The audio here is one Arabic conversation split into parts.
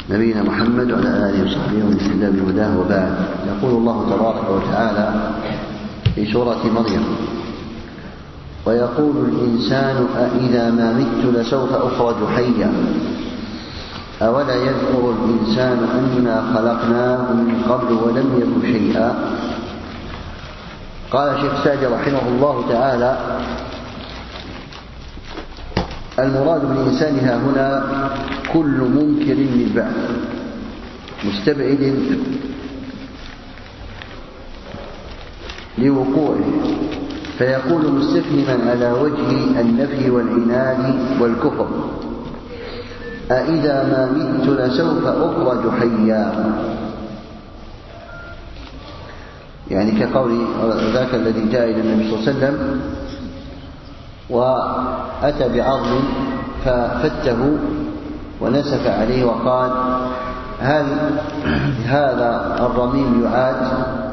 نبينا محمد وعلى آله وصحبه ومن اهتدى بهداه وبعد. يقول الله تبارك وتعالى في سورة مريم: ويقول الإنسان أإذا ما مت لسوف أخرج حيا أولا يذكر الإنسان أنا خلقناه من قبل ولم يك شيئا. قال الشيخ سعدي رحمه الله تعالى: المراد بالإنسان ها هنا كل منكر للبعث مستبعد لوقوعه، فيقول مستفهما على وجه النفي والعناد والكفر: أإذا ما مت لسوف أخرج حيا، يعني كقول ذاك الذي جاء إلى النبي صلى الله عليه وسلم وأتى بعظم ففته ونسف عليه وقال: هل هذا الرميم يعاد؟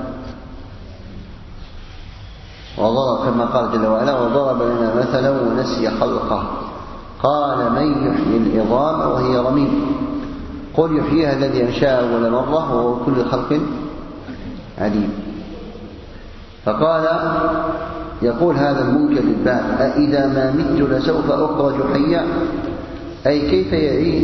وضرب كما قال جل وعلا: وضرب لنا مثلا ونسي خلقه قال: من يحيي العظام وهي رميم قل يحييها الذي أنشأها أول مرة وهو كل خلق عليم. فقال يقول هذا المنكر للبعث: أإذا ما مت لسوف أخرج حيا، أي كيف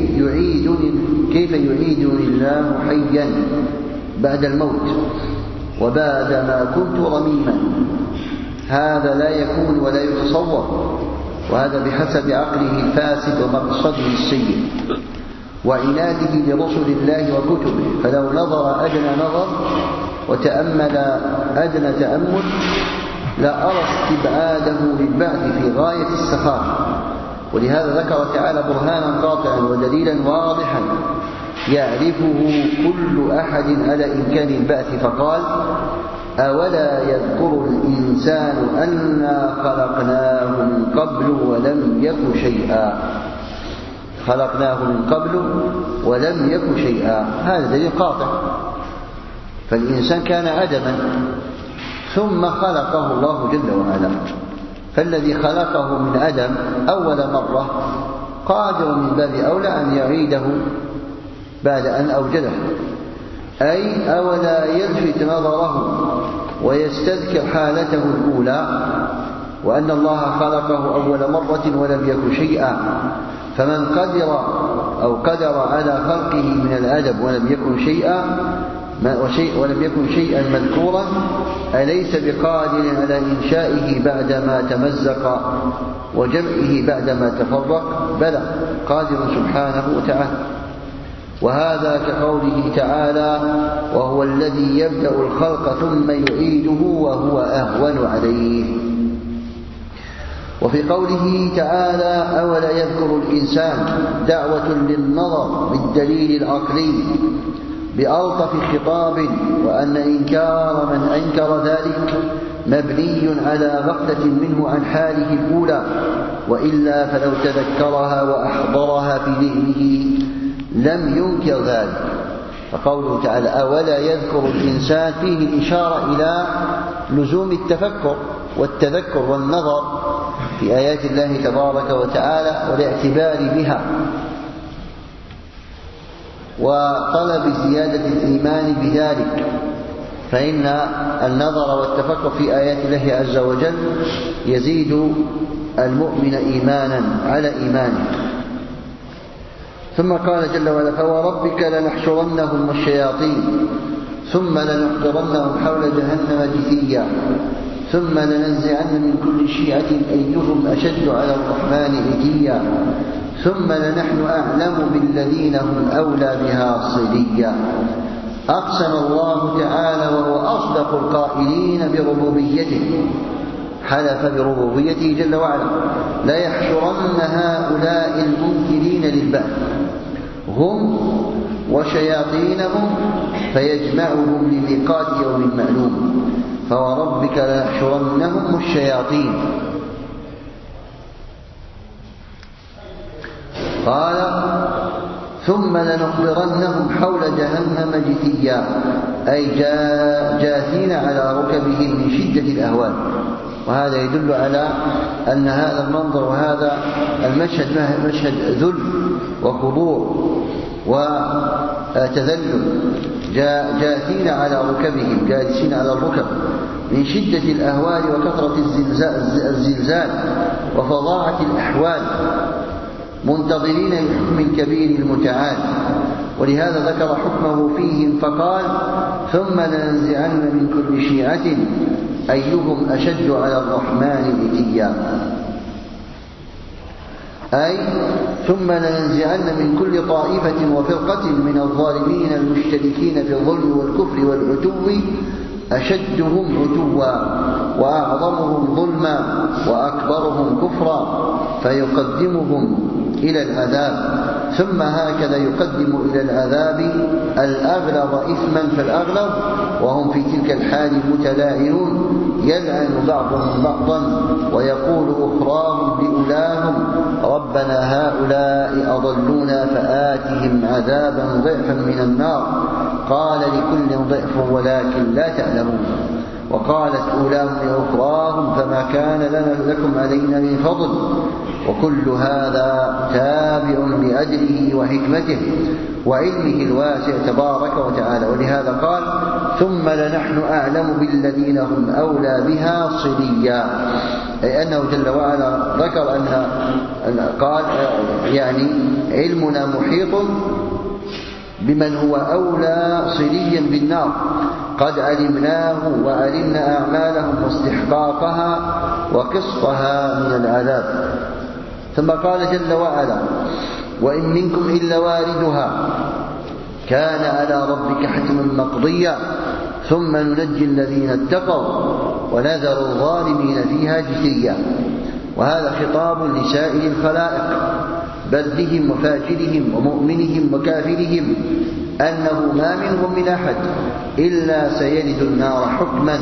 يعيدني الله حيا بعد الموت وبعد ما كنت رميما؟ هذا لا يكون ولا يتصور، وهذا بحسب عقله الفاسد ومقصده السيء وعناده لرسل الله وكتبه. فلو نظر أدنى نظر وتأمل أدنى تأمل لا أرى استبعاده للبعث في غاية السخافة. ولهذا ذكر تعالى برهانا قاطعا ودليلا واضحا يعرفه كل أحد على إمكان البعث، فقال: أولا يذكر الإنسان أنا خلقناه من قبل ولم يك شيئا. خلقناه من قبل ولم يك شيئا، هذا دليل قاطع. فالإنسان كان عدما ثم خلقه الله جل وعلا، فالذي خلقه من عدم أول مرة قادر من باب أولى أن يعيده بعد أن أوجده. أي أولا يلفت نظره ويستذكر حالته الأولى وأن الله خلقه أول مرة ولم يك شيئا. فمن قدر على خلقه من العدم ولم يكن شيئا مذكورا، أليس بقادر على إنشائه بعدما تمزق وجمعه بعدما تفرق؟ بلى، قادر سبحانه وتعالى. وهذا كقوله تعالى: وهو الذي يبدأ الخلق ثم يعيده وهو أهون عليه. وفي قوله تعالى: أولا يذكر الإنسان دعوة للنظر بالدليل العقلي بألطف خطاب، وأن إنكار من أنكر ذلك مبني على غفلة منه عن حاله الأولى، وإلا فلو تذكرها وأحضرها في ذهنه لم ينكر ذلك. فقوله تعالى: أولا يذكر الإنسان فيه الإشارة إلى لزوم التفكر والتذكر والنظر في آيات الله تبارك وتعالى والاعتبار بها وطلب زيادة الإيمان بذلك، فإن النظر والتفكر في آيات الله عز وجل يزيد المؤمن إيمانا على إيمانه. ثم قال جل وعلا: فوربك لنحشرنهم والشياطين ثم لنحضرنهم حول جهنم جثيا ثم لننزعن من كل شيعة أيهم أشد على الرحمن عتيا ثم لنحن أعلم بالذين هم أولى بها صليا. أقسم الله تعالى وهو أصدق القائلين بربوبيته، حلف بربوبيته جل وعلا: لا يحشرن هؤلاء المنكرين للبعث هم وشياطينهم فيجمعهم لميقات يوم معلوم. فوربك لنحشرنهم الشياطين. قال: ثم لنحضرنهم حول جهنم جثيا، أي جاثين على ركبهم من شدة الأهوال. وهذا يدل على أن هذا المنظر وهذا المشهد مشهد ذل وخضوع وتذلل، جاثين على ركبهم، جالسين على الركب من شدة الأهوال وكثرة الزلزال وفظاعة الأحوال، منتظرين لحكم كبير المتعال. ولهذا ذكر حكمه فيهم فقال: ثم لننزعن من كل شيعة أيهم أشد على الرحمن عتيا، أي ثم لننزعن من كل طائفة وفرقة من الظالمين المشتركين في الظلم والكفر والعتو أشدهم عتوا وأعظمهم ظلما وأكبرهم كفرا، فيقدمهم إلى العذاب، ثم هكذا يقدم إلى العذاب الأغلظ إثما فالأغلظ، وهم في تلك الحال متلاعنون، يلعن بعضهم بعضا ويقول أخراهم لأولاهم: ربنا هؤلاء أضلونا فآتهم عذابا ضعفا من النار، قال لكل ضعف ولكن لا تعلمون. وقالت أولاهم لأخراهم: فما كان لكم علينا من فضل. وكل هذا تابع لأجله وحكمته وعلمه الواسع تبارك وتعالى. ولهذا قال: ثم لنحن أعلم بالذين هم أولى بها صليا، أي أنه جل وعلا ذكر أن قال يعني علمنا محيط بمن هو أولى صليا بالنار، قد علمناه وعلمنا أعمالهم واستحقاقها وقسطها من العذاب. ثم قال جل وعلا: وإن منكم إلا واردها كان على ربك حتما مقضيا ثم ننجي الذين اتقوا ونذر الظالمين فيها جثيا. وهذا خطاب لسائر الخلائق، برهم وفاجرهم ومؤمنهم وكافرهم، أنه ما منهم من أحد إلا سيلد النار حكما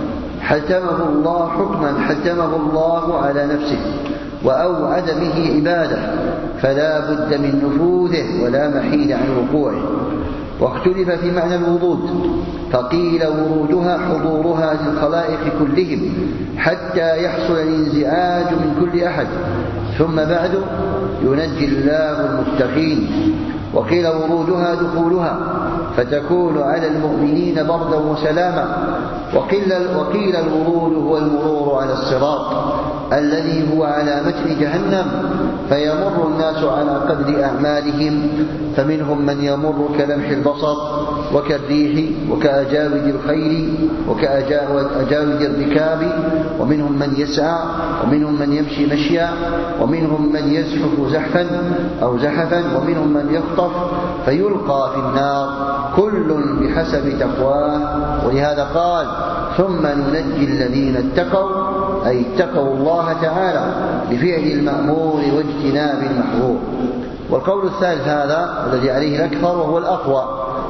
حتمه الله على نفسه وأوعد به عباده، فلا بد من نفوذه ولا محيد عن وقوعه. واختلف في معنى الورود، فقيل ورودها حضورها للخلائق كلهم حتى يحصل الانزعاج من كل أحد، ثم بعد ينجي الله المتقين. وقيل ورودها دخولها فتكون على المؤمنين بردا وسلاما. وقيل الورود هو المرور على الصراط الذي هو على متن جهنم، فيمر الناس على قدر أعمالهم، فمنهم من يمر كلمح البصر وكالريح وكأجاود الخيل وكأجاود الركاب، ومنهم من يسعى، ومنهم من يمشي مشيا، ومنهم من يزحف زحفا أو زحفا، ومنهم من يخطف فيلقى في النار، كل بحسب تقواه. ولهذا قال: ثم ننجي الذين اتقوا، أي اتقوا الله تعالى بفعل المأمور واجتناب المحظور. والقول الثالث هذا الذي عليه الأكثر وهو الأقوى،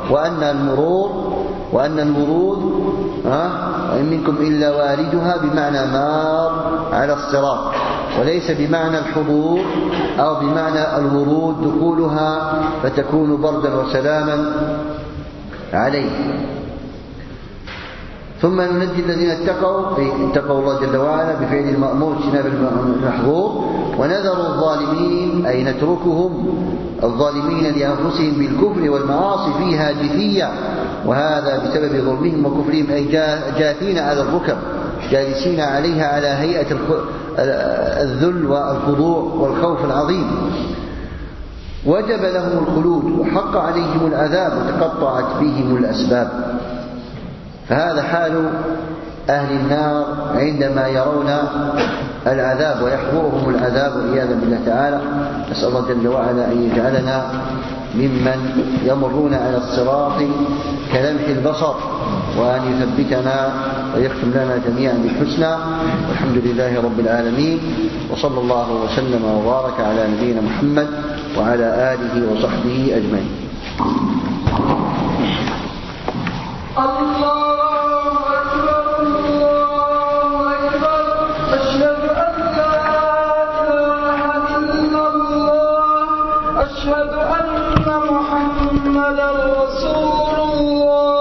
وأن الورود وإن منكم إلا واردها بمعنى مار على الصراط، وليس بمعنى الحضور أو بمعنى الورود دخولها فتكون بردا وسلاما عليه. ثم ننجي الذين اتقوا الله جل وعلا بفعل المأمور واجتناب المحظور، ونذر الظالمين أي نتركهم الظالمين لأنفسهم بالكفر والمعاصي فيها جثيا، وهذا بسبب ظلمهم وكفرهم، أي جاثين على الركب جالسين عليها على هيئة الذل والخضوع والخوف العظيم. وجب لهم الخلود وحق عليهم العذاب وتقطعت بهم الأسباب. فهذا حال أهل النار عندما يرون العذاب ويحضرهم العذاب والعياذ بالله تعالى. نسأل الله جل وعلا أن يجعلنا ممن يمرون على الصراط كلمح البصر، وأن يثبتنا ويختم لنا جميعا بالحسنى. والحمد لله رب العالمين، وصلى الله وسلم وبارك على نبينا محمد وعلى آله وصحبه أجمعين. الله أكبر الله أكبر، أشهد أن لا إله إلا الله، أشهد أن محمدا رسول الله.